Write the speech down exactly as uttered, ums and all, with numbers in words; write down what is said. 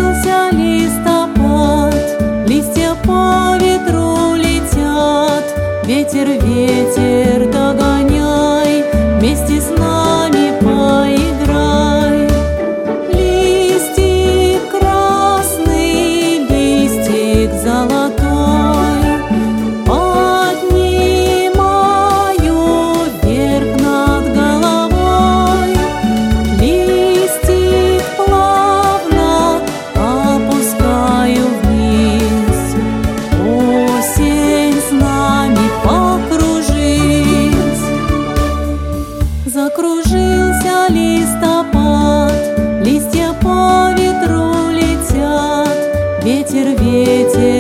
Закружился листопад, листья по ветру летят. Ветер, ветер, догоняй, вместе с нами поиграй. Листик красный, листик золотой, поднимаю вверх над головой. Листик плавно опускаю вниз. Осень с нами покружись. Закружился листопад, листья по ветру летят. Ветер, ветер,